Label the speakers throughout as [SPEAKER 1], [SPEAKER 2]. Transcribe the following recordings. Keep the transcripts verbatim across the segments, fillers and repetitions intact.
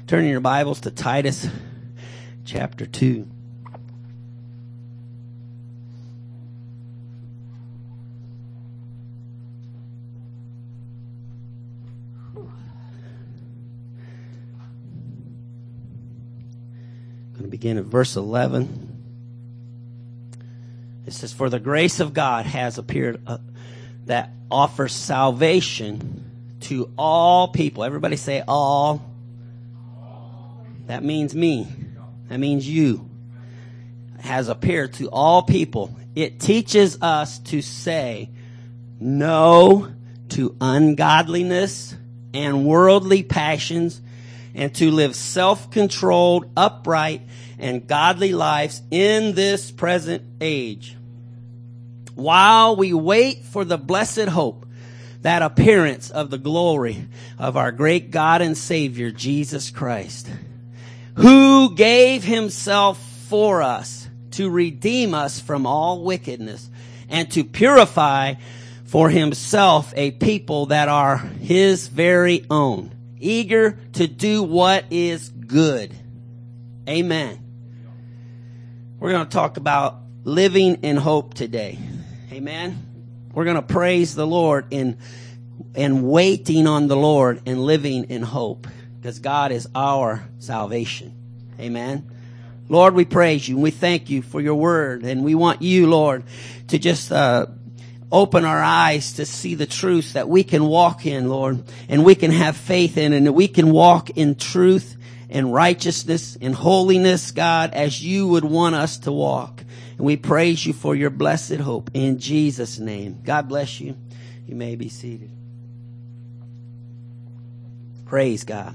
[SPEAKER 1] Turn your Bibles to Titus chapter two. I'm going to begin at verse eleven. It says, "For the grace of God has appeared uh, that offers salvation to all people." Everybody say all. That means me. That means you. Has appeared to all people. It teaches us to say no to ungodliness and worldly passions, and to live self-controlled, upright, and godly lives in this present age, while we wait for the blessed hope, that appearance of the glory of our great God and Savior, Jesus Christ, who gave himself for us to redeem us from all wickedness and to purify for himself a people that are his very own, eager to do what is good. Amen. We're going to talk about living in hope today. Amen. We're going to praise the Lord in and waiting on the Lord and living in hope, because God is our salvation. Amen. Lord, we praise you and we thank you for your word, and we want you, Lord, to just uh open our eyes to see the truth that we can walk in, Lord, and we can have faith in, and that we can walk in truth and righteousness and holiness, God, as you would want us to walk. And we praise you for your blessed hope in Jesus' name. God bless you. You may be seated. Praise God.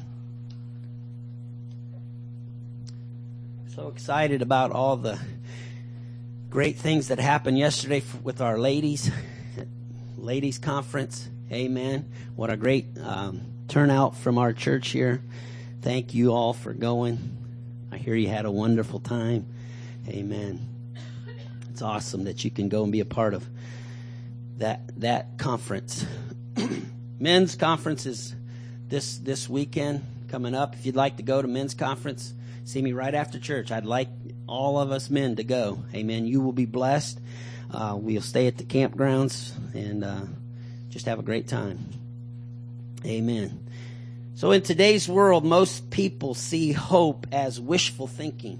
[SPEAKER 1] So excited about all the great things that happened yesterday with our ladies, ladies conference. Amen. What a great um, turnout from our church here. Thank you all for going. I hear you had a wonderful time. Amen. It's awesome that you can go and be a part of that that conference. Men's conference is this this weekend coming up. If you'd like to go to men's conference, see me right after church. I'd like all of us men to go. Amen. You will be blessed. Uh, we'll stay at the campgrounds and uh, just have a great time. Amen. So in today's world, most people see hope as wishful thinking.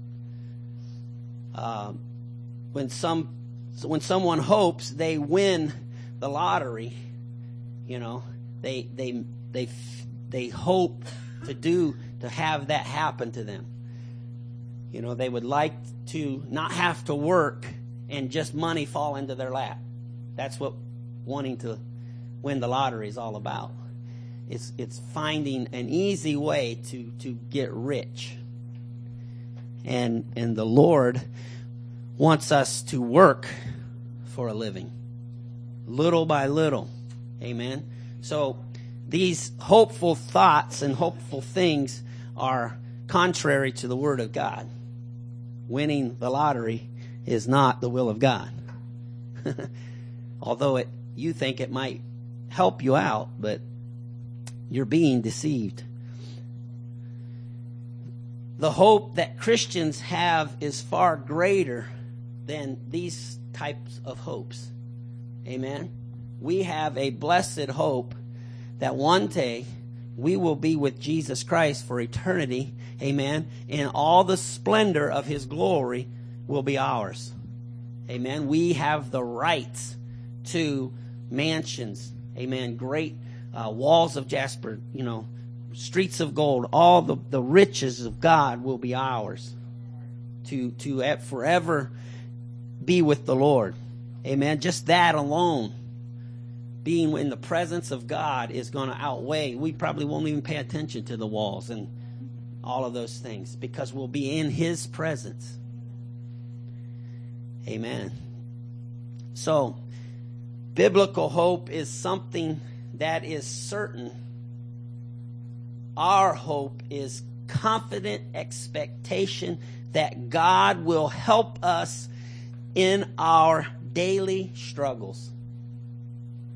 [SPEAKER 1] Uh, when some when someone hopes they win the lottery, you know, they they they they hope to do to have that happen to them. You know, they would like to not have to work and just money fall into their lap. That's what wanting to win the lottery is all about. It's it's finding an easy way to, to get rich. And and the Lord wants us to work for a living, little by little. Amen. So these hopeful thoughts and hopeful things are contrary to the Word of God. Winning the lottery is not the will of God. Although it, you think it might help you out, but you're being deceived. The hope that Christians have is far greater than these types of hopes. Amen. We have a blessed hope that one day we will be with Jesus Christ for eternity. Amen. And all the splendor of his glory will be ours. Amen. We have the rights to mansions. Amen. Great uh, walls of jasper, you know, streets of gold. All the, the riches of God will be ours to, to at forever be with the Lord. Amen. Just that alone, being in the presence of God, is going to outweigh. We probably won't even pay attention to the walls and all of those things, because we'll be in his presence. Amen. So, biblical hope is something that is certain. Our hope is confident expectation that God will help us in our daily struggles,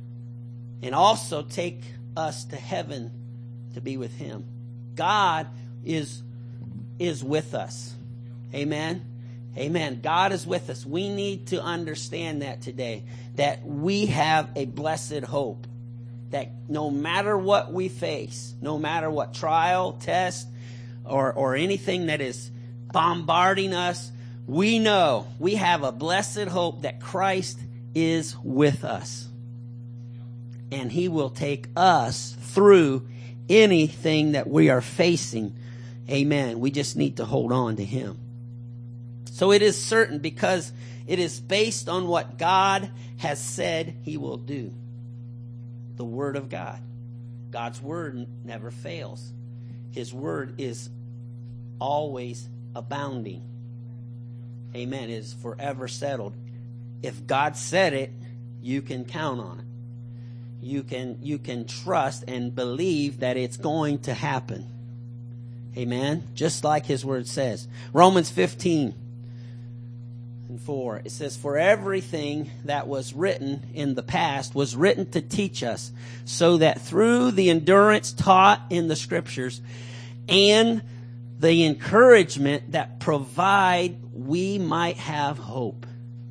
[SPEAKER 1] and also take us to heaven to be with him. God is, is with us. Amen. Amen. God is with us. We need to understand that today, that we have a blessed hope, that no matter what we face, no matter what trial, test, or, or anything that is bombarding us, we know we have a blessed hope that Christ is with us. And He will take us through anything that we are facing. Amen. We just need to hold on to Him. So it is certain because it is based on what God has said He will do. The Word of God. God's Word never fails. His Word is always abounding. Amen. It is forever settled. If God said it, you can count on it. You can, you can trust and believe that it's going to happen. Amen. Just like His Word says. Romans fifteen. four. It says, for everything that was written in the past was written to teach us, so that through the endurance taught in the Scriptures and the encouragement that provide, we might have hope.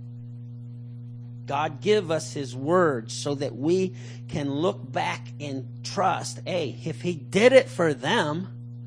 [SPEAKER 1] God give us His Word so that we can look back and trust, hey, if He did it for them,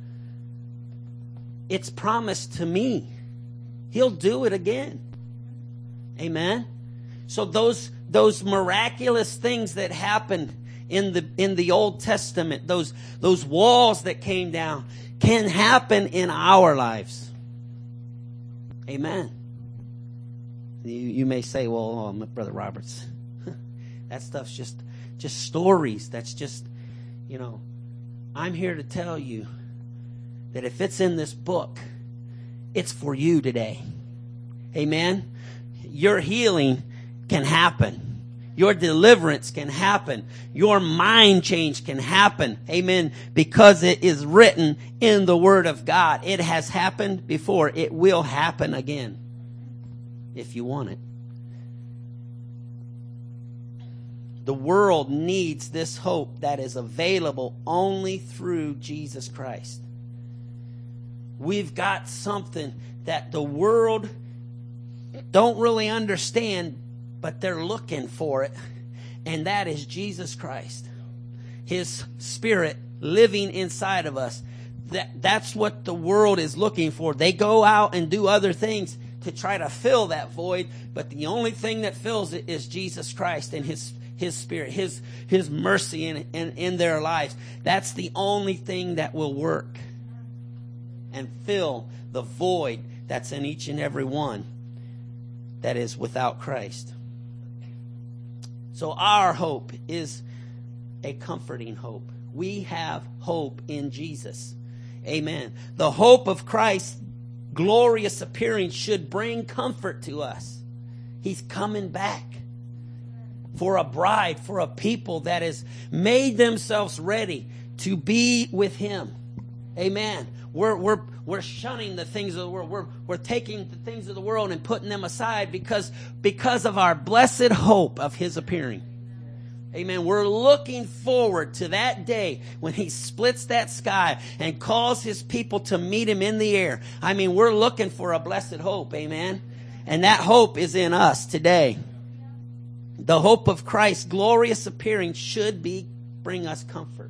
[SPEAKER 1] it's promised to me. He'll do it again. Amen. So those those miraculous things that happened in the in the Old Testament, those those walls that came down, can happen in our lives. Amen. You, you may say, well, oh, Brother Roberts, that stuff's just just stories. That's just, you know, I'm here to tell you that if it's in this book, it's for you today. Amen. Your healing can happen. Your deliverance can happen. Your mind change can happen. Amen. Because it is written in the Word of God. It has happened before. It will happen again. If you want it. The world needs this hope that is available only through Jesus Christ. We've got something that the world don't really understand, but they're looking for it. And that is Jesus Christ. His Spirit living inside of us. That, that's what the world is looking for. They go out and do other things to try to fill that void, but the only thing that fills it is Jesus Christ and His His Spirit, His His mercy in, in, in their lives. That's the only thing that will work and fill the void that's in each and every one that is without Christ. So our hope is a comforting hope. We have hope in Jesus. Amen. The hope of Christ's glorious appearing should bring comfort to us. He's coming back for a bride, for a people that has made themselves ready to be with Him. Amen. We're, we're, we're shunning the things of the world. We're, we're taking the things of the world and putting them aside because, because of our blessed hope of His appearing. Amen. We're looking forward to that day when He splits that sky and calls His people to meet Him in the air. I mean, we're looking for a blessed hope. Amen. And that hope is in us today. The hope of Christ's glorious appearing should be bring us comfort.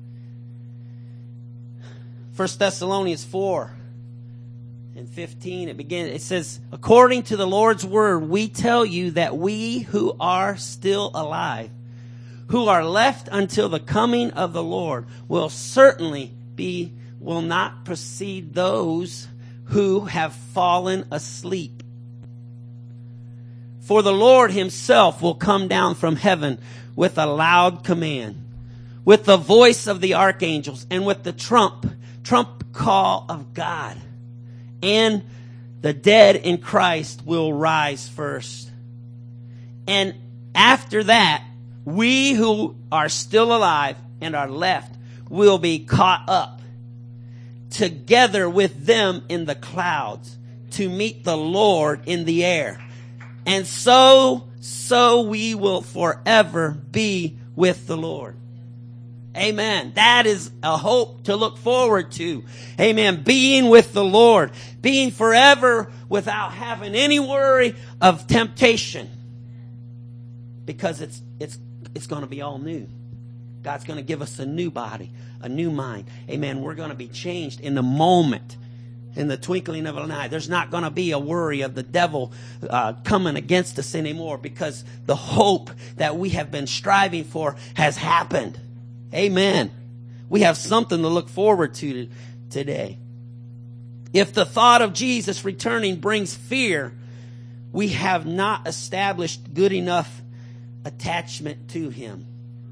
[SPEAKER 1] First Thessalonians four and fifteen, it begins, it says, according to the Lord's word, we tell you that we who are still alive, who are left until the coming of the Lord, will certainly be, will not precede those who have fallen asleep. For the Lord Himself will come down from heaven with a loud command, with the voice of the archangels, and with the trump, trump call of God. And the dead in Christ will rise first. And after that, we who are still alive and are left will be caught up together with them in the clouds to meet the Lord in the air. And so, so we will forever be with the Lord. Amen. That is a hope to look forward to. Amen. Being with the Lord. Being forever without having any worry of temptation. Because it's, it's, it's going to be all new. God's going to give us a new body, a new mind. Amen. We're going to be changed in the moment, in the twinkling of an eye. There's not going to be a worry of the devil uh, coming against us anymore, because the hope that we have been striving for has happened. Amen. We have something to look forward to today. If the thought of Jesus returning brings fear, we have not established good enough attachment to him.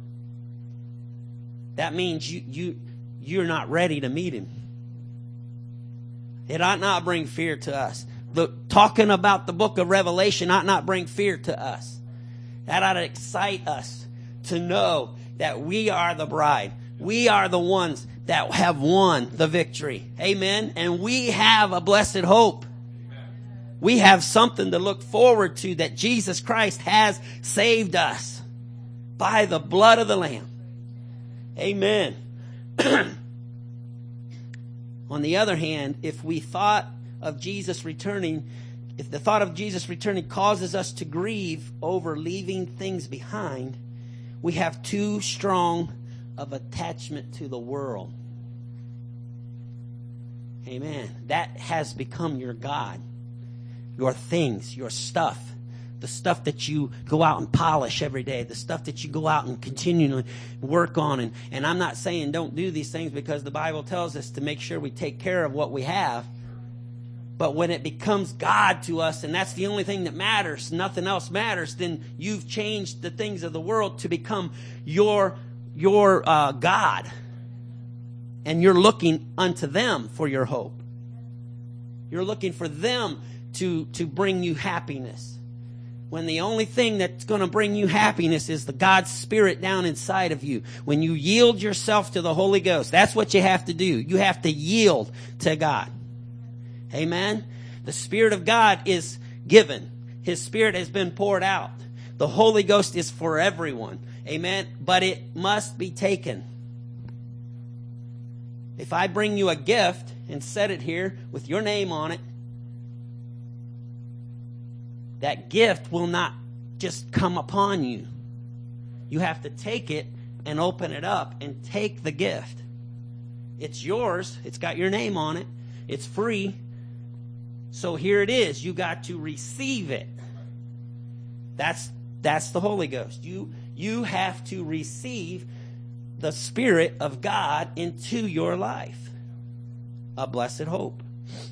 [SPEAKER 1] That means you, you, you're not ready to meet him. It ought not bring fear to us. The, talking about the book of Revelation ought not bring fear to us. That ought to excite us to know that we are the bride. We are the ones that have won the victory. Amen. And we have a blessed hope. We have something to look forward to, that Jesus Christ has saved us by the blood of the Lamb. Amen. On the other hand, if we thought of Jesus returning, if the thought of Jesus returning causes us to grieve over leaving things behind, we have too strong of attachment to the world. Amen. That has become your God. Your things, your stuff. The stuff that you go out and polish every day. The stuff that you go out and continually work on. And, and I'm not saying don't do these things, because the Bible tells us to make sure we take care of what we have. But when it becomes God to us, and that's the only thing that matters, nothing else matters, then you've changed the things of the world to become your, your uh, God. And you're looking unto them for your hope. You're looking for them to, to bring you happiness. When the only thing that's going to bring you happiness is the God's Spirit down inside of you. When you yield yourself to the Holy Ghost, that's what you have to do. You have to yield to God. Amen. The Spirit of God is given. His Spirit has been poured out. The Holy Ghost is for everyone. Amen. But it must be taken. If I bring you a gift and set it here with your name on it, that gift will not just come upon you. You have to take it and open it up and take the gift. It's yours. It's got your name on it. It's free. So here it is. You got to receive it. That's that's the Holy Ghost. You you have to receive the Spirit of God into your life. A blessed hope.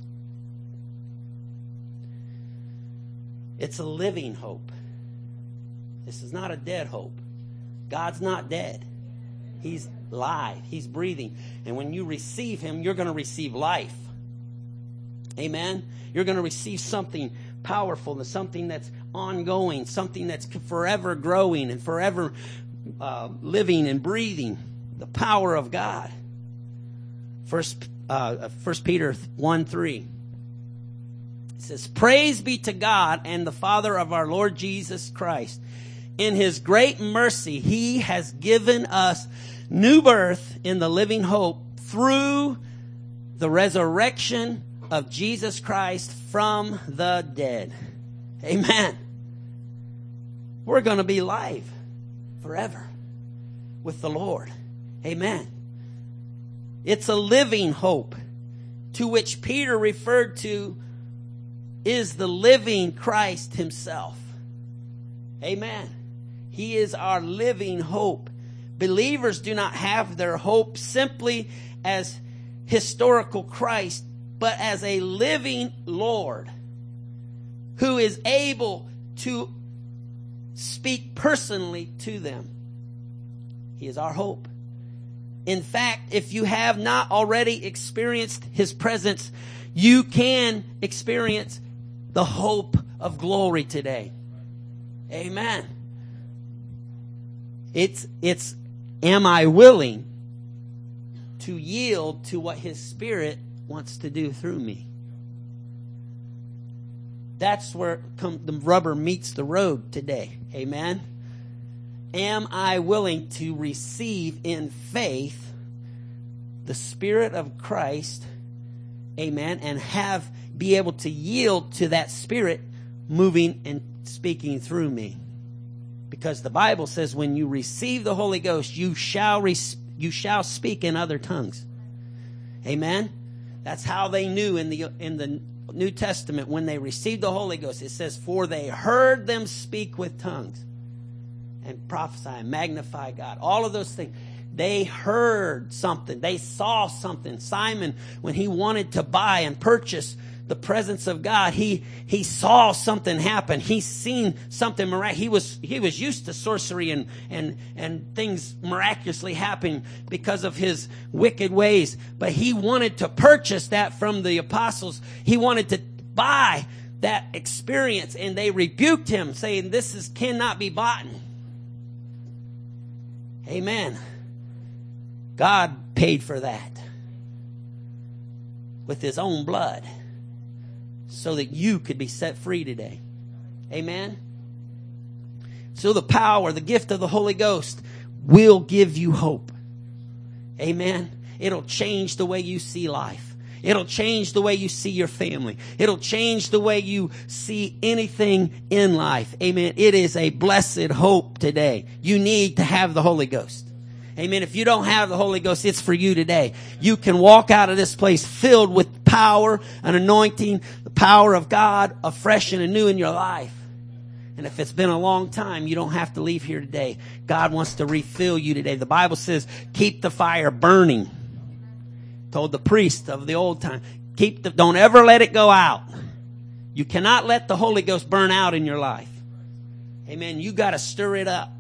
[SPEAKER 1] It's a living hope. This is not a dead hope. God's not dead. He's live. He's breathing. And when you receive Him, you're going to receive life. Amen? You're going to receive something powerful, and something that's ongoing, something that's forever growing and forever uh, living and breathing. The power of God. First, uh, First Peter one three. It says, "Praise be to God and the Father of our Lord Jesus Christ. In His great mercy, He has given us new birth in the living hope through the resurrection of Jesus Christ from the dead." Amen. We're going to be live forever with the Lord. Amen. It's a living hope, to which Peter referred to is the living Christ Himself. Amen. He is our living hope. Believers do not have their hope simply as historical Christ, but as a living Lord who is able to speak personally to them. He is our hope. In fact, if you have not already experienced His presence, you can experience the hope of glory today. Amen. It's, it's, am I willing to yield to what His Spirit wants to do through me? That's where come, the rubber meets the road today. Amen. am I willing to receive in faith the Spirit of Christ, amen, and have, be able to yield to that Spirit moving and speaking through me? Because the Bible says when you receive the Holy Ghost, you shall res- you shall speak in other tongues. Amen? That's how they knew in the in the New Testament when they received the Holy Ghost. It says, for they heard them speak with tongues and prophesy and magnify God. All of those things. They heard something. They saw something. Simon, when he wanted to buy and purchase the presence of God, he he saw something happen. He's seen something miraculous. He was he was used to sorcery and and and things miraculously happening because of his wicked ways. But he wanted to purchase that from the apostles. He wanted to buy that experience, and they rebuked him, saying, "This is cannot be bought." Amen. God paid for that with his own blood, so that you could be set free today. Amen. So the power, the gift of the Holy Ghost will give you hope. Amen. It'll change the way you see life. It'll change the way you see your family. It'll change the way you see anything in life. Amen. It is a blessed hope today. You need to have the Holy Ghost. Amen. If you don't have the Holy Ghost, it's for you today. You can walk out of this place filled with power, an anointing, the power of God, afresh and anew in your life. And if it's been a long time, you don't have to leave here today. God wants to refill you today. The Bible says, keep the fire burning. Told the priest of the old time, keep the, don't ever let it go out. You cannot let the Holy Ghost burn out in your life. Amen. You got to stir it up.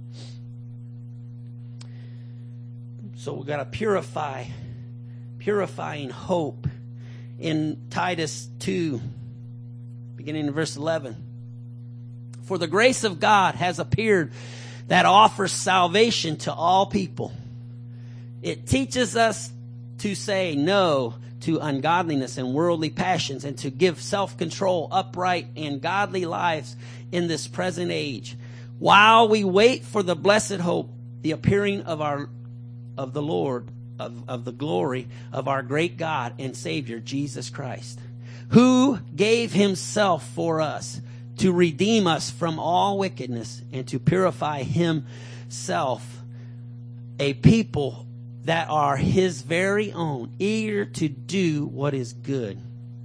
[SPEAKER 1] So we've got to purify, purifying hope. In Titus two, beginning in verse eleven. For the grace of God has appeared that offers salvation to all people. It teaches us to say no to ungodliness and worldly passions, and to give self-control, upright, and godly lives in this present age, while we wait for the blessed hope, the appearing of our of the Lord, of, of the glory of our great God and Savior, Jesus Christ, who gave himself for us to redeem us from all wickedness and to purify himself a people that are his very own, eager to do what is good.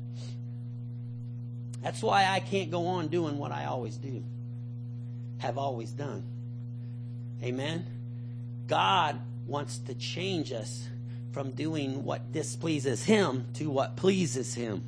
[SPEAKER 1] That's why I can't go on doing what I always do, have always done. Amen. God wants to change us from doing what displeases him to what pleases him.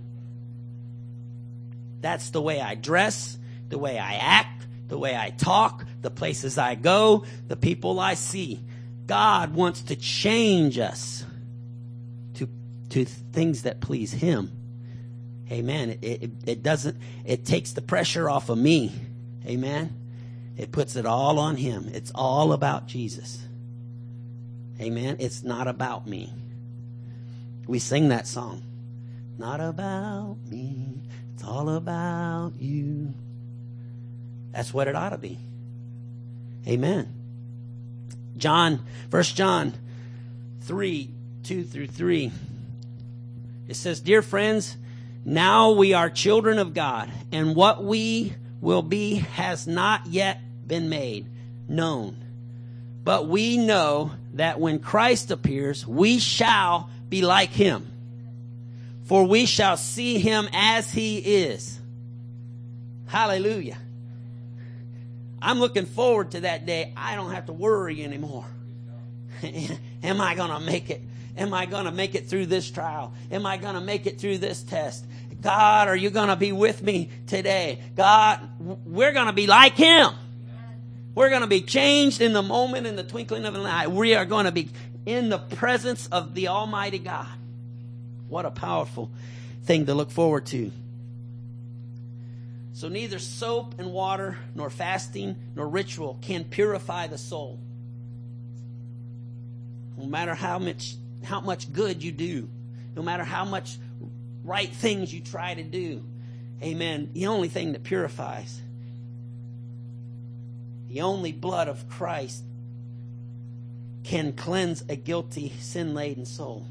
[SPEAKER 1] That's the way I dress, the way I act, the way I talk, the places I go, the people I see. God wants to change us to, to things that please him. Amen. It, it, it doesn't, it takes the pressure off of me. Amen. It puts it all on him. It's all about Jesus. Amen. It's not about me. We sing that song. Not about me. It's all about you. That's what it ought to be. Amen. John, First John three, two through three. It says, dear friends, now we are children of God, and what we will be has not yet been made known. But we know that when Christ appears, we shall be like him. For we shall see him as he is. Hallelujah. I'm looking forward to that day. I don't have to worry anymore. Am I going to make it? Am I going to make it through this trial? Am I going to make it through this test? God, are you going to be with me today? God, we're going to be like him. We're going to be changed in the moment, in the twinkling of an eye. We are going to be in the presence of the Almighty God. What a powerful thing to look forward to. So neither soap and water, nor fasting, nor ritual can purify the soul. No matter how much, how much good you do, no matter how much right things you try to do, amen, the only thing that purifies The only blood of Christ can cleanse a guilty, sin-laden soul.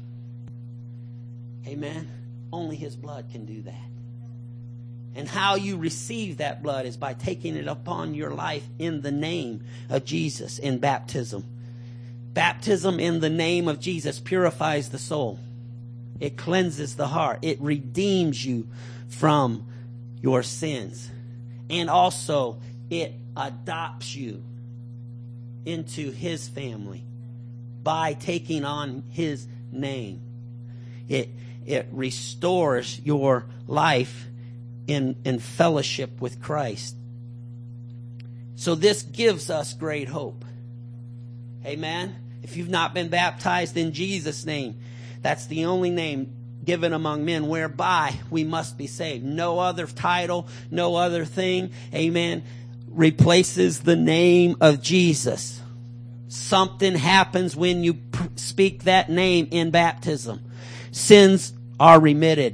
[SPEAKER 1] Amen. Only His blood can do that. And how you receive that blood is by taking it upon your life in the name of Jesus in baptism. Baptism in the name of Jesus purifies the soul. It cleanses the heart. It redeems you from your sins. And also, it adopts you into His family by taking on His name. It, it restores your life in, in fellowship with Christ. So this gives us great hope. Amen. If you've not been baptized in Jesus' name, that's the only name given among men whereby we must be saved. No other title, no other thing, amen, replaces the name of Jesus. Something happens when you pr- speak that name in baptism. Sins are remitted.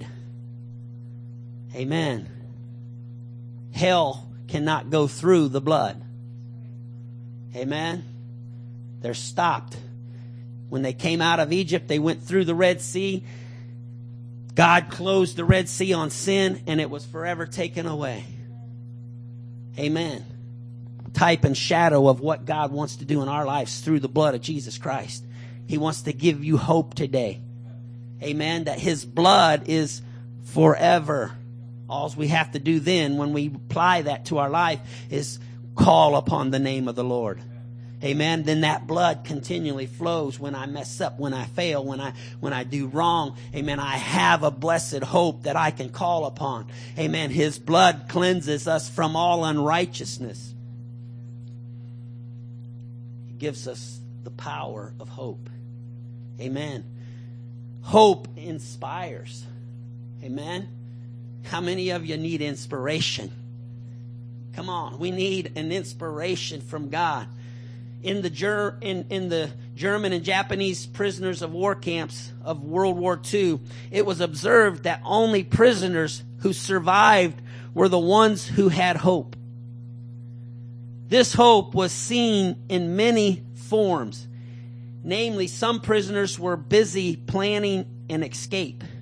[SPEAKER 1] Amen. Hell cannot go through the blood. Amen. They're stopped. When they came out of Egypt, they went through the Red Sea. God closed the Red Sea on sin, and it was forever taken away. Amen. Type and shadow of what God wants to do in our lives through the blood of Jesus Christ. He wants to give you hope today. Amen. That His blood is forever. All we have to do then, when we apply that to our life, is call upon the name of the Lord. Amen. Then that blood continually flows when I mess up, when I fail, when I when I do wrong. Amen. I have a blessed hope that I can call upon. Amen. His blood cleanses us from all unrighteousness. It gives us the power of hope. Amen. Hope inspires. Amen. How many of you need inspiration? Come on. We need an inspiration from God. In the, Ger- in, in the German and Japanese prisoners of war camps of World War Two, it was observed that only prisoners who survived were the ones who had hope. This hope was seen in many forms. Namely, some prisoners were busy planning an escape.